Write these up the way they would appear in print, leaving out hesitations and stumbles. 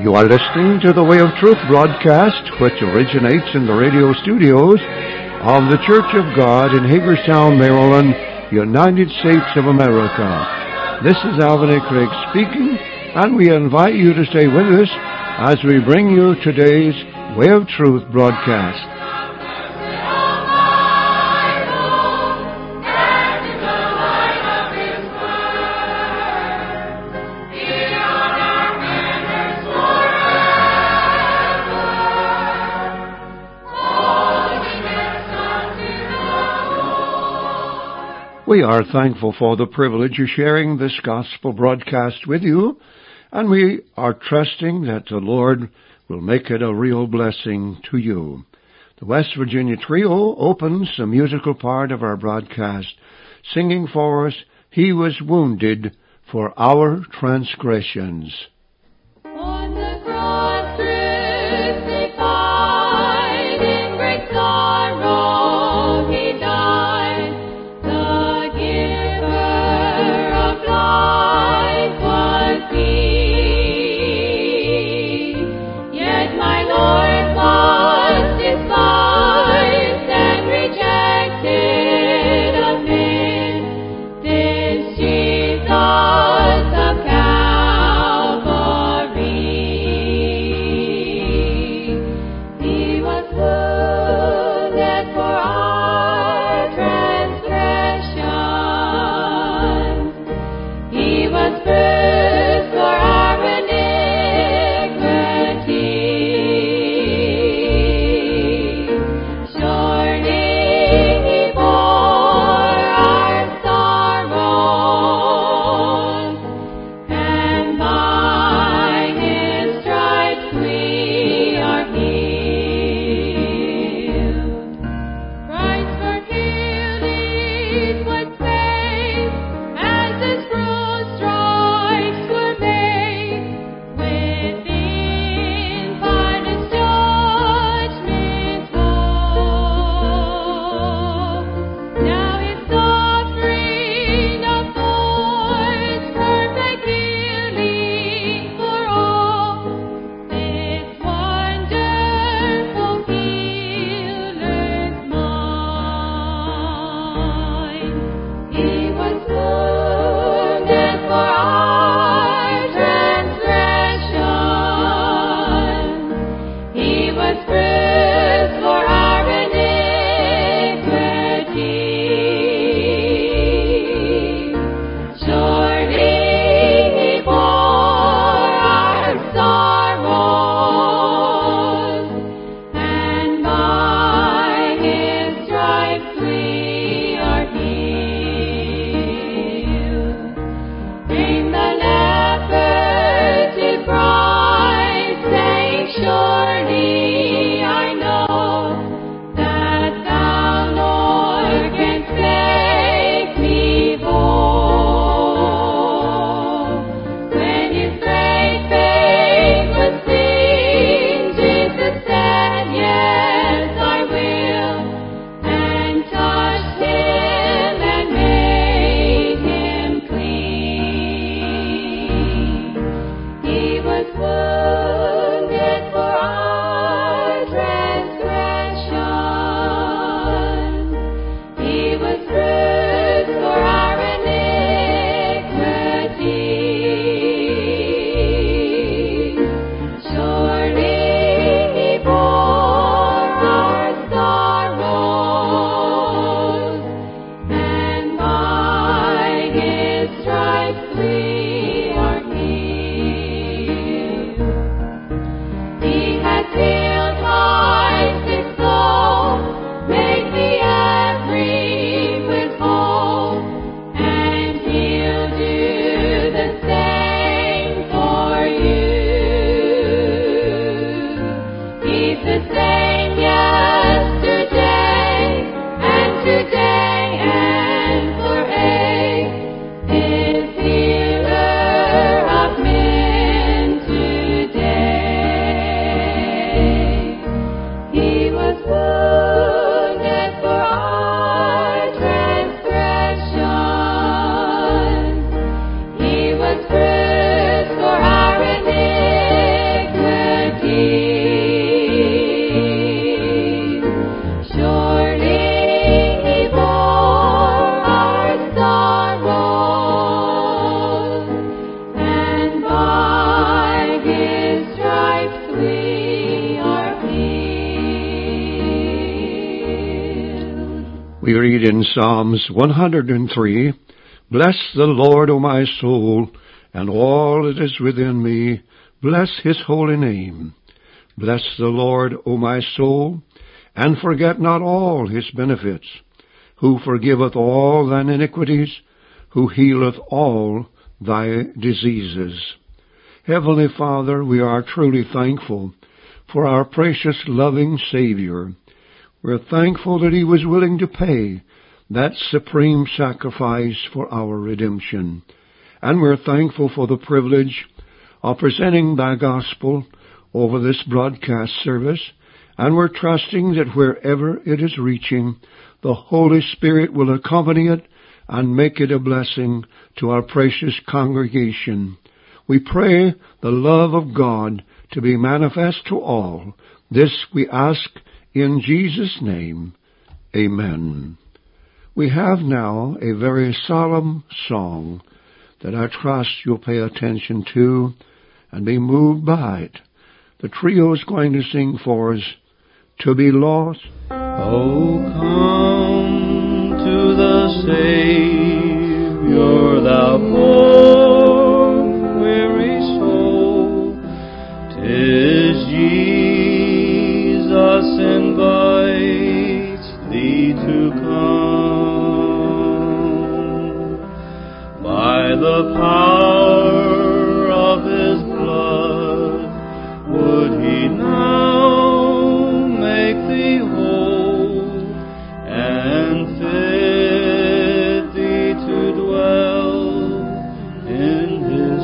You are listening to the Way of Truth broadcast, which originates in the radio studios of the Church of God in Hagerstown, Maryland, United States of America. This is Alvin A. Craig speaking, and we invite you to stay with us as we bring you today's Way of Truth broadcast. We are thankful for the privilege of sharing this gospel broadcast with you, and we are trusting that the Lord will make it a real blessing to you. The West Virginia Trio opens the musical part of our broadcast, singing for us, "He was wounded for our transgressions." On the cross crucified in great sorrow he died. The giver of life was he. Yet my Lord was despised and rejected of men. This Jesus of Calvary, he was wounded for our transgressions. He was bruised for our iniquity. Surely he bore our sorrows, and by his stripes we are healed. Christ for healing was paid, as his bruised stripes were made. Within Pilate's judgment hall, now his suffering affords perfect healing for all. This wonderful healer's mine. He was wounded for our transgressions. He was bruised for our iniquity. Surely he bore our sorrows, and by his stripes we are healed. Came the leper to Christ, saying, "Surely I know that thou, Lord, canst make me whole." When his great faith was seen, Jesus said, "Yes, I will," and touched him and made him clean. He was wounded for our transgressions. He was bruised for our iniquity. Surely he bore our sorrows, and by his stripes we are healed. He has healed my sick soul, made me every whit whole, and he'll do the same for you. He's the same yesterday and today and forever. His healing in Psalms 103, "Bless the Lord, O my soul, and all that is within me. Bless his holy name. Bless the Lord, O my soul, and forget not all his benefits, who forgiveth all thine iniquities, who healeth all thy diseases." Heavenly Father, we are truly thankful for our precious, loving Savior. We're thankful that he was willing to pay that supreme sacrifice for our redemption. And we're thankful for the privilege of presenting thy gospel over this broadcast service. And we're trusting that wherever it is reaching, the Holy Spirit will accompany it and make it a blessing to our precious congregation. We pray the love of God to be manifest to all. This we ask in Jesus' name. Amen. We have now a very solemn song that I trust you'll pay attention to and be moved by it. The trio is going to sing for us, "To Be Lost." Oh, come to the Savior, thou poor, weary soul. 'Tis Jesus invites thee to come. By the power of his blood would he now make thee whole and fit thee to dwell in his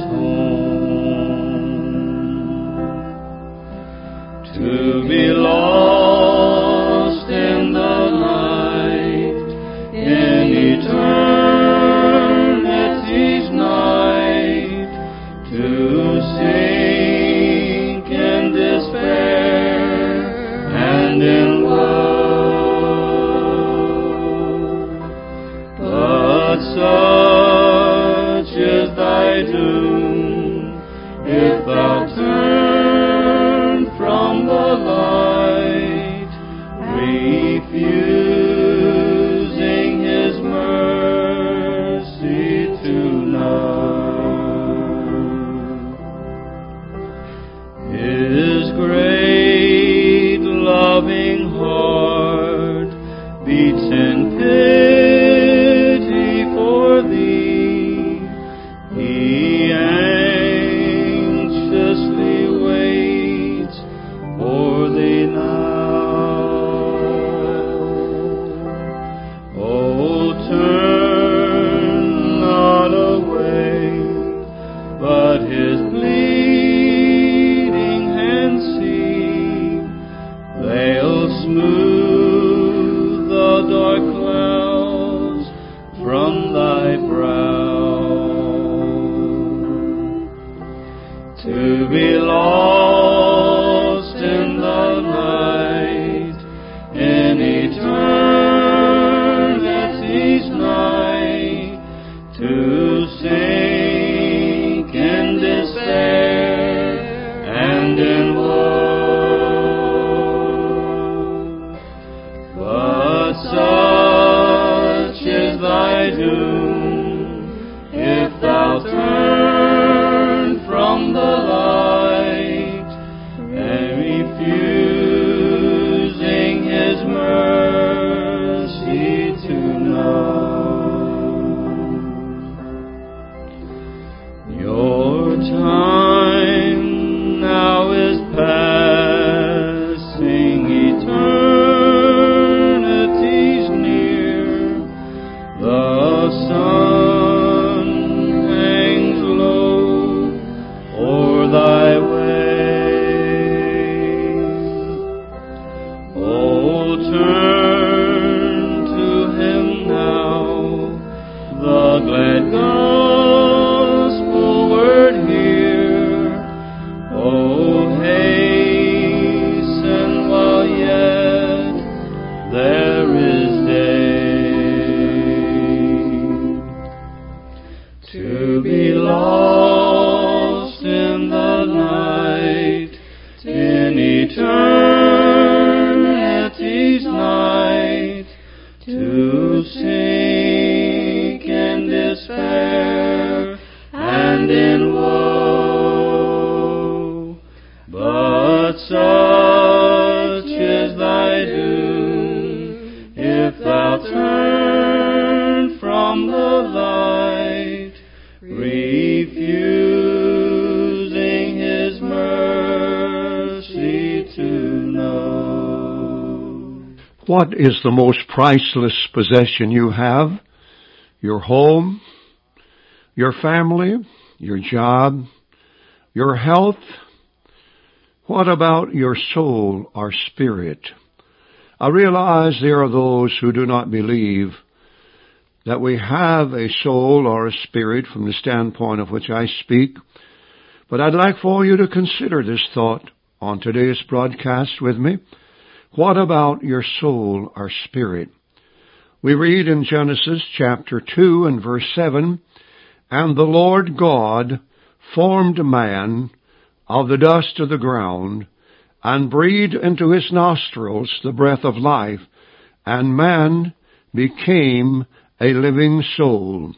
home. To be lost in the night, in eternity's night, to sink in despair and in woe. But such is thy doom, if thou turn from the light, refusing his mercy to know. His great loving heart beats in pity for thee. He anxiously waits for thee now. Oh, turn not away, but his bleeding hand see. They'll smooth the dark clouds from thy brow. To be lost in the night, in eternity's night, to sink in despair and in woe. But such is thy doom, if thou turn from the light and refusing his mercy to know. Your time now is passing, eternity's near. The sun hangs low o'er thy way. Oh, turn to him now, the glad gospel word hear. Oh, hasten while yet there is day. To be lost in the night, in eternity's night, to What is the most priceless possession you have? Your home, your family, your job, your health? What about your soul or spirit? I realize there are those who do not believe that we have a soul or a spirit from the standpoint of which I speak, but I'd like for you to consider this thought on today's broadcast with me. What about your soul or spirit? We read in Genesis chapter 2 and verse 7, "And the Lord God formed man of the dust of the ground, and breathed into his nostrils the breath of life, and man became a living soul."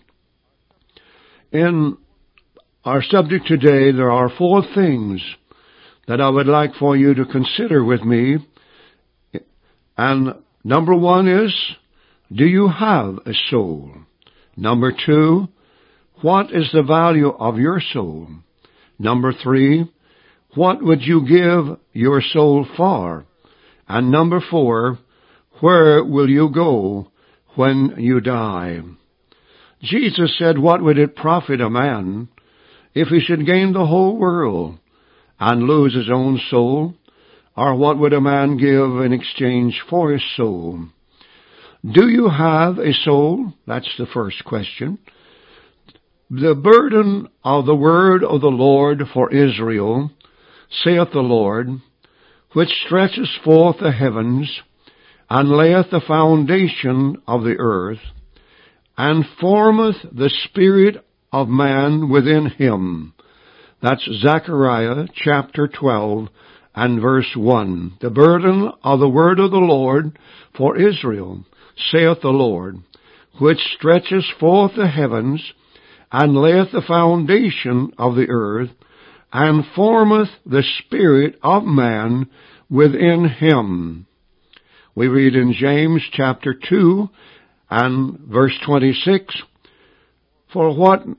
In our subject today, there are 4 things that I would like for you to consider with me. And number 1 is, do you have a soul? Number 2, what is the value of your soul? Number 3, what would you give your soul for? And number 4, where will you go when you die? Jesus said, what would it profit a man if he should gain the whole world and lose his own soul? Or what would a man give in exchange for his soul? Do you have a soul? That's the first question. The burden of the word of the Lord for Israel, saith the Lord, which stretcheth forth the heavens, and layeth the foundation of the earth, and formeth the spirit of man within him. That's Zechariah chapter 12 and verse 1. The burden of the word of the Lord for Israel, saith the Lord, which stretcheth forth the heavens, and layeth the foundation of the earth, and formeth the spirit of man within him. We read in James chapter 2 and verse 26, For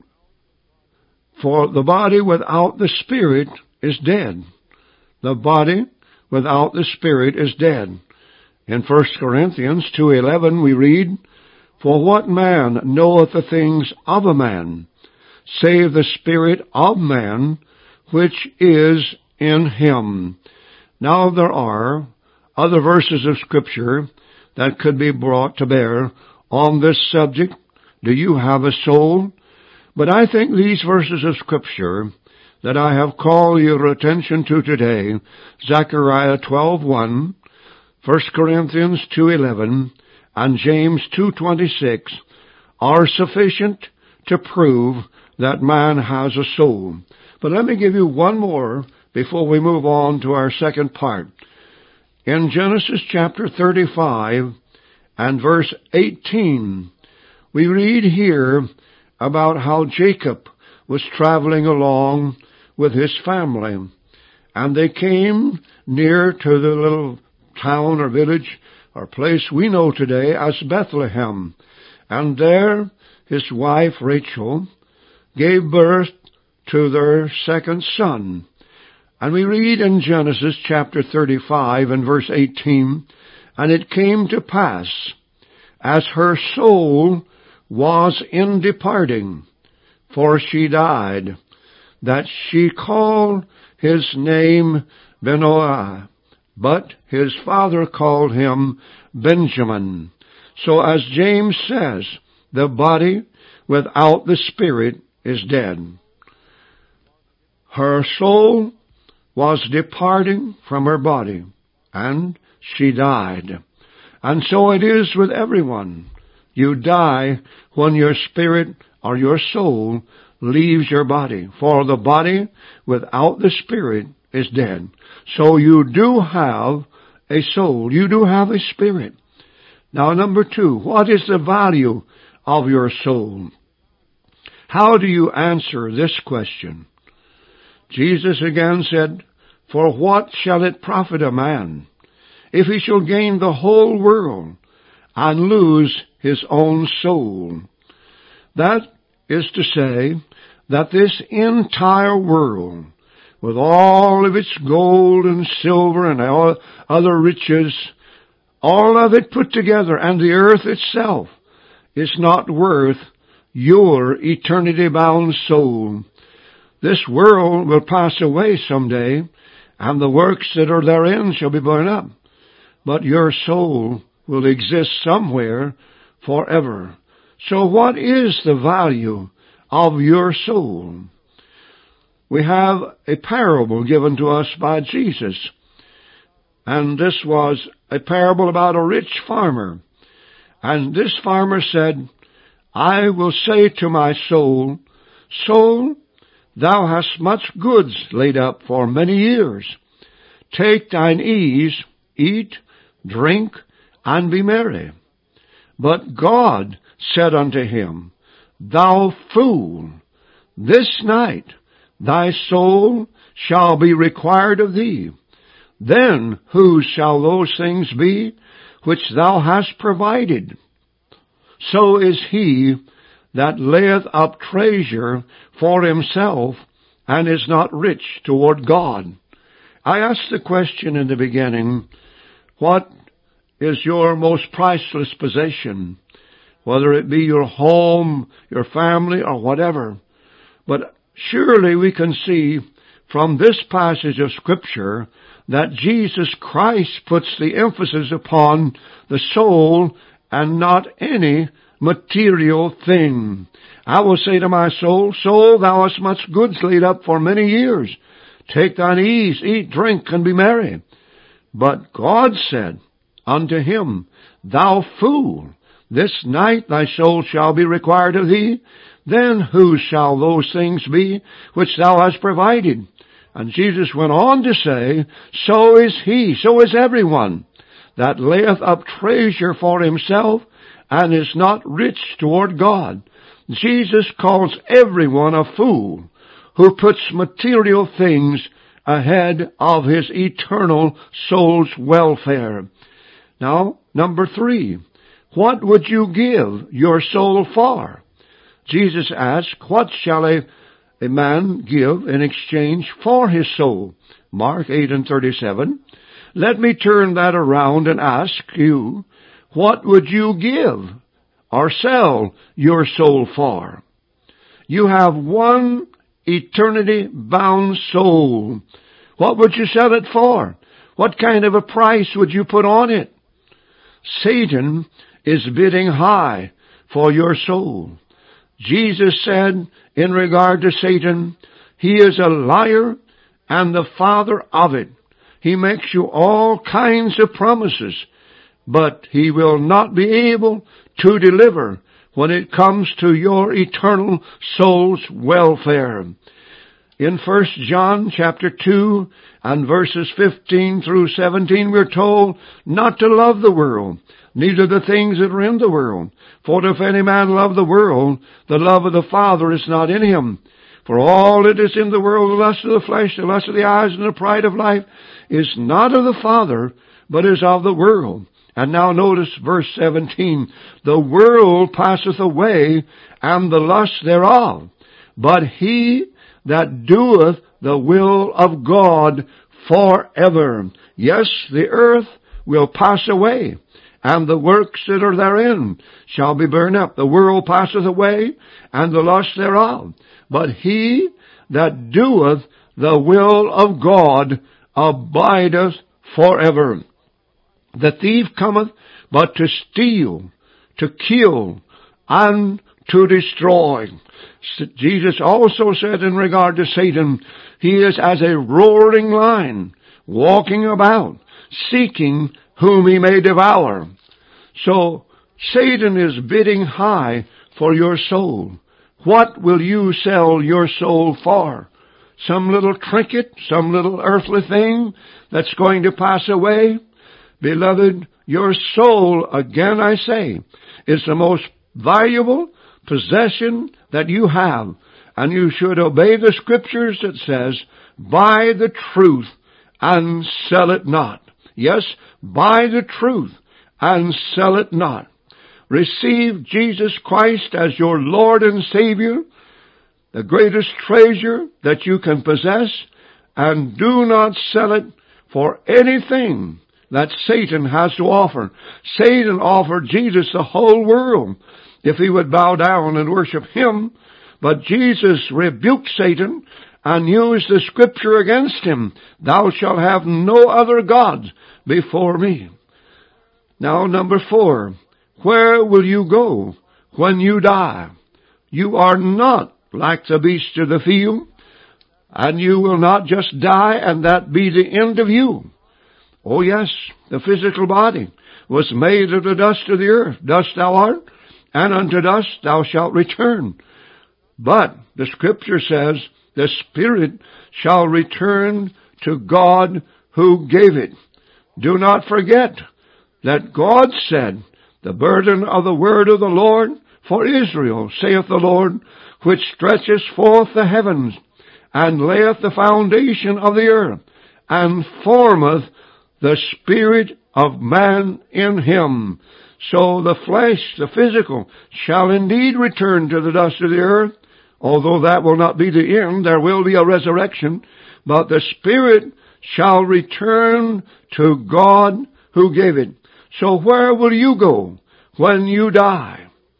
the body without the spirit is dead. The body without the spirit is dead. In 1 Corinthians 2:11 we read, For what man knoweth the things of a man, save the spirit of man which is in him? Now there are other verses of Scripture that could be brought to bear on this subject. Do you have a soul? But I think these verses of Scripture that I have called your attention to today, Zechariah 12:1, 1 Corinthians 2:11, and James 2:26, are sufficient to prove that man has a soul. But let me give you one more before we move on to our second part. In Genesis chapter 35 and verse 18, we read here about how Jacob was traveling along with his family, and they came near to the little town or village or place we know today as Bethlehem. And there his wife Rachel gave birth to their second son. And we read in Genesis chapter 35 and verse 18, And it came to pass, as her soul was in departing, for she died, that she called his name Benoah, but his father called him Benjamin. So as James says, the body without the spirit is dead. Her soul was departing from her body, and she died. And so it is with everyone. You die when your spirit or your soul leaves your body. For the body without the spirit is dead. So you do have a soul. You do have a spirit. Now, number 2, what is the value of your soul? How do you answer this question? Jesus again said, For what shall it profit a man if he shall gain the whole world and lose his own soul? That is to say that this entire world, with all of its gold and silver and all other riches, all of it put together, and the earth itself is not worth your eternity-bound soul. This world will pass away someday, and the works that are therein shall be burned up. But your soul will exist somewhere forever. So what is the value of your soul? We have a parable given to us by Jesus. And this was a parable about a rich farmer. And this farmer said, I will say to my soul, Soul, thou hast much goods laid up for many years. Take thine ease, eat, drink, and be merry. But God said unto him, Thou fool, this night thy soul shall be required of thee. Then whose shall those things be which thou hast provided? So is he that layeth up treasure for himself and is not rich toward God. I asked the question in the beginning, what is your most priceless possession? Whether it be your home, your family, or whatever. But surely we can see from this passage of Scripture that Jesus Christ puts the emphasis upon the soul and not any material thing. I will say to my soul, Soul, thou hast much goods laid up for many years. Take thine ease, eat, drink, and be merry. But God said unto him, Thou fool, this night thy soul shall be required of thee. Then whose shall those things be which thou hast provided? And Jesus went on to say, So is he, so is everyone, that layeth up treasure for himself, and is not rich toward God. Jesus calls everyone a fool who puts material things ahead of his eternal soul's welfare. Now, number 3, what would you give your soul for? Jesus asked, What shall a man give in exchange for his soul? Mark 8:37. Let me turn that around and ask you, what would you give or sell your soul for? You have one eternity-bound soul. What would you sell it for? What kind of a price would you put on it? Satan is bidding high for your soul. Jesus said in regard to Satan, he is a liar and the father of it. He makes you all kinds of promises, but he will not be able to deliver when it comes to your eternal soul's welfare. In 1 John chapter 2 and verses 15 through 17, we're told not to love the world, neither the things that are in the world. For if any man love the world, the love of the Father is not in him. For all that is in the world, the lust of the flesh, the lust of the eyes, and the pride of life, is not of the Father, but is of the world. And now notice verse 17. The world passeth away, and the lust thereof. But he that doeth the will of God forever. Yes, the earth will pass away, and the works that are therein shall be burned up. The world passeth away, and the lust thereof. But he that doeth the will of God abideth forever. The thief cometh but to steal, to kill, and to destroy. Jesus also said in regard to Satan, he is as a roaring lion, walking about, seeking whom he may devour. So, Satan is bidding high for your soul. What will you sell your soul for? Some little trinket, some little earthly thing that's going to pass away? Beloved, your soul, again I say, is the most valuable possession that you have. And you should obey the Scriptures that says, buy the truth and sell it not. Yes, buy the truth and sell it not. Receive Jesus Christ as your Lord and Savior, the greatest treasure that you can possess, and do not sell it for anything that Satan has to offer. Satan offered Jesus the whole world if he would bow down and worship him. But Jesus rebuked Satan and used the scripture against him. Thou shalt have no other gods before me. Now, number 4. Where will you go when you die? You are not like the beasts of the field, and you will not just die and that be the end of you. Oh yes, the physical body was made of the dust of the earth. Dust thou art, and unto dust thou shalt return. But the scripture says the spirit shall return to God who gave it. Do not forget that God said, the burden of the word of the Lord for Israel, saith the Lord, which stretcheth forth the heavens, and layeth the foundation of the earth, and formeth the spirit of man in him. So the flesh, the physical, shall indeed return to the dust of the earth, although that will not be the end. There will be a resurrection, but the spirit shall return to God who gave it. So where will you go when you die?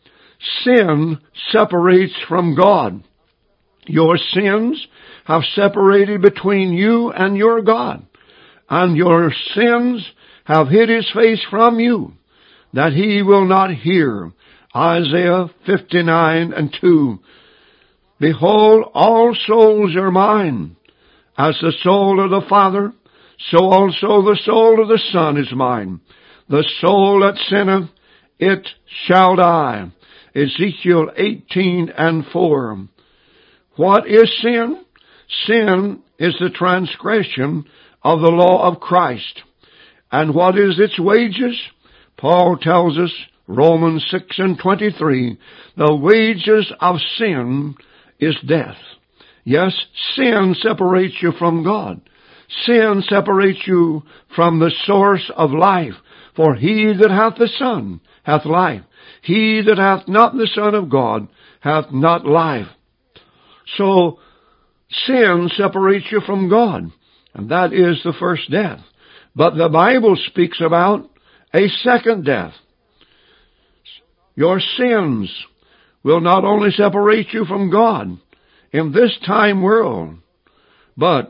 Sin separates from God. Your sins have separated between you and your God, and your sins have hid his face from you, that he will not hear. Isaiah 59:2. Behold, all souls are mine. As the soul of the Father, so also the soul of the Son is mine. The soul that sinneth, it shall die. Ezekiel 18:4. What is sin? Sin is the transgression of the law of Christ. And what is its wages? Paul tells us, Romans 6:23, the wages of sin is death. Yes, sin separates you from God. Sin separates you from the source of life. For he that hath the Son hath life. He that hath not the Son of God hath not life. So, sin separates you from God, and that is the first death. But the Bible speaks about a second death. Your sins will not only separate you from God in this time world, but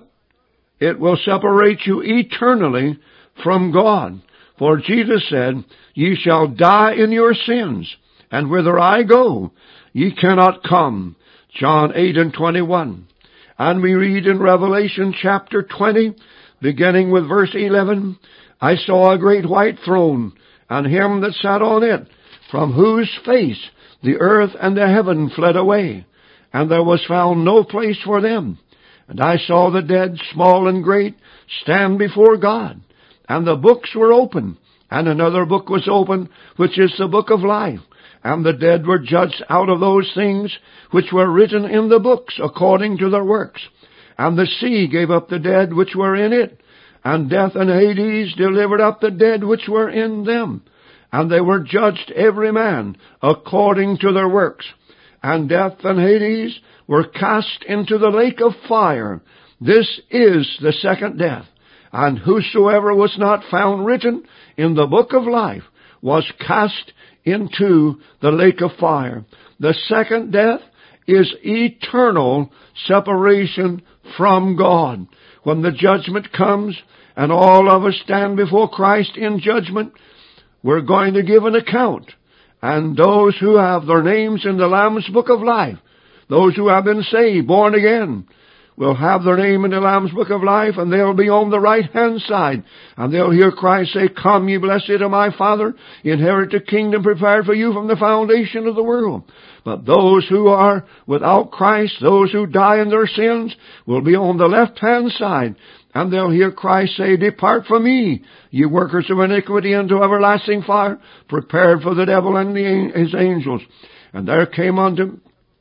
it will separate you eternally from God. For Jesus said, ye shall die in your sins, and whither I go, ye cannot come. John 8:21. And we read in Revelation chapter 20, beginning with verse 11, I saw a great white throne, and him that sat on it, from whose face the earth and the heaven fled away, and there was found no place for them. And I saw the dead, small and great, stand before God. And the books were open, and another book was open, which is the book of life. And the dead were judged out of those things which were written in the books, according to their works. And the sea gave up the dead which were in it, and death and Hades delivered up the dead which were in them. And they were judged every man according to their works. And death and Hades were cast into the lake of fire. This is the second death. And whosoever was not found written in the book of life was cast into the lake of fire. The second death is eternal separation from God. When the judgment comes and all of us stand before Christ in judgment, we're going to give an account. And those who have their names in the Lamb's book of life, those who have been saved, born again, will have their name in the Lamb's book of life, and they'll be on the right-hand side. And they'll hear Christ say, come, ye blessed of my Father, inherit the kingdom prepared for you from the foundation of the world. But those who are without Christ, those who die in their sins, will be on the left-hand side. And they'll hear Christ say, depart from me, ye workers of iniquity, into everlasting fire, prepared for the devil and his angels. And there came unto...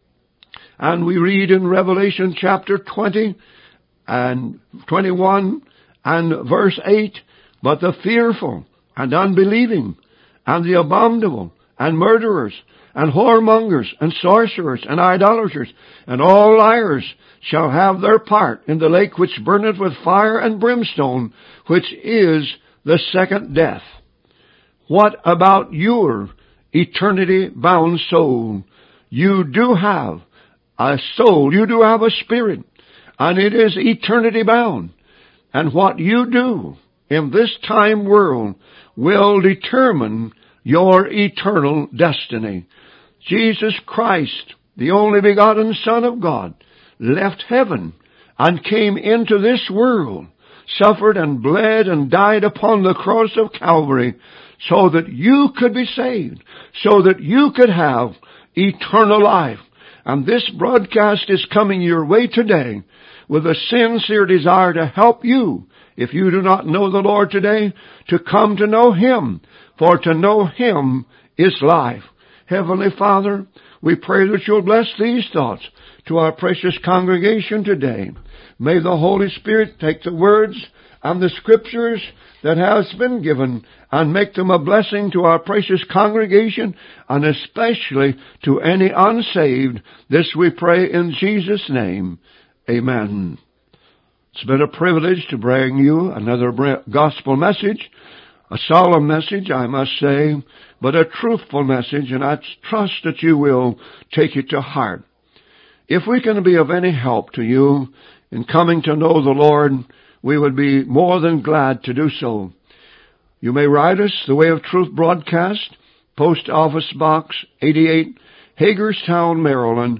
And we read in Revelation chapter 20 and 21 and verse 8, but the fearful and unbelieving and the abominable and murderers and whoremongers and sorcerers and idolaters and all liars shall have their part in the lake which burneth with fire and brimstone, which is the second death? What about your eternity-bound soul? You do have a soul. You do have a spirit. And it is eternity-bound. And what you do in this time world will determine your eternal destiny. Jesus Christ, the only begotten Son of God, left heaven and came into this world, suffered and bled and died upon the cross of Calvary so that you could be saved, so that you could have eternal life. And this broadcast is coming your way today with a sincere desire to help you, if you do not know the Lord today, to come to know Him. For to know Him is life. Heavenly Father, we pray that you'll bless these thoughts to our precious congregation today. May the Holy Spirit take the words and the scriptures that has been given and make them a blessing to our precious congregation and especially to any unsaved. This we pray in Jesus' name. Amen. It's been a privilege to bring you another gospel message, a solemn message, I must say, but a truthful message, and I trust that you will take it to heart. If we can be of any help to you in coming to know the Lord, we would be more than glad to do so. You may write us, The Way of Truth Broadcast, Post Office Box 88, Hagerstown, Maryland,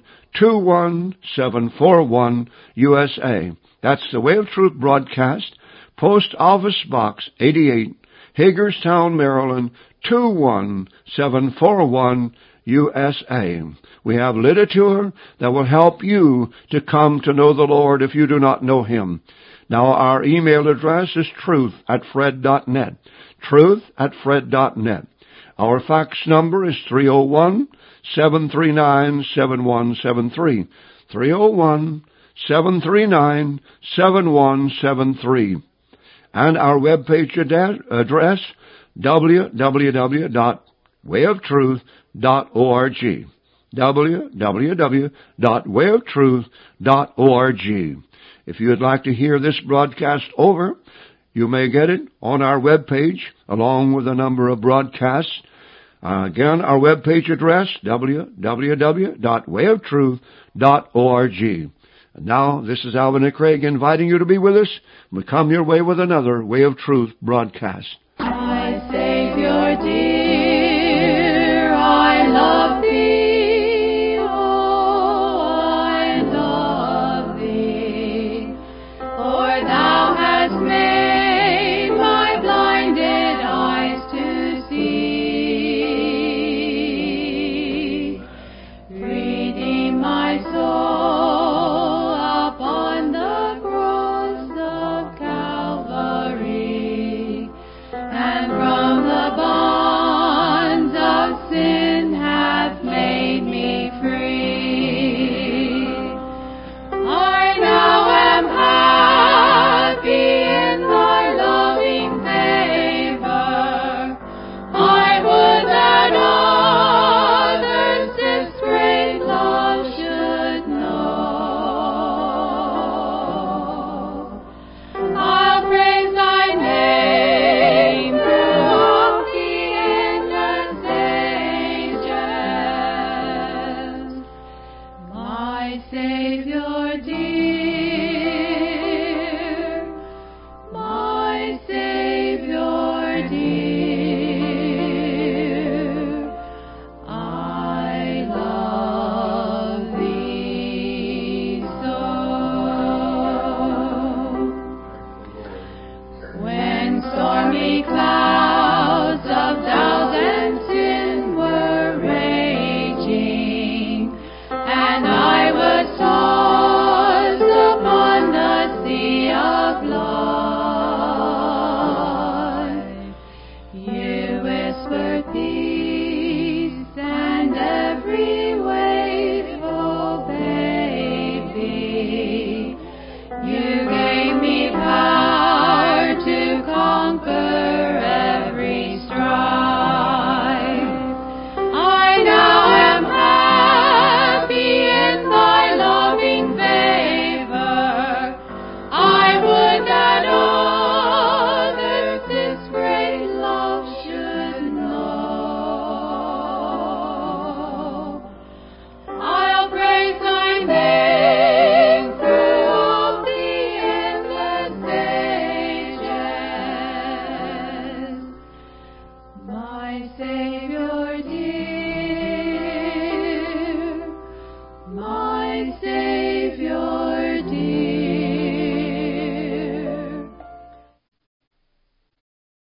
21741, USA. That's The Way of Truth Broadcast, Post Office Box 88, Hagerstown, Maryland, 21741, USA. We have literature that will help you to come to know the Lord if you do not know Him. Now, our email address is truth@fred.net. Truth@fred.net. Our fax number is 301-739-7173. 301-739-7173. And our webpage address, www.wayoftruth.org. www.wayoftruth.org. If you would like to hear this broadcast over, you may get it on our webpage along with a number of broadcasts. Again, our webpage address, www.wayoftruth.org. And now, this is Alvin and Craig inviting you to be with us. We come your way with another Way of Truth broadcast. My Savior dear, I love Thee, oh, I love Thee, for Thou hast made my blinded eyes to see. Redeem my soul upon the cross of Calvary, and from the bonds of sin hath made me free. I now am happy in Thy loving favor. I would that others this great love should know. I'll praise Thy name throughout the endless ages. My Savior dear,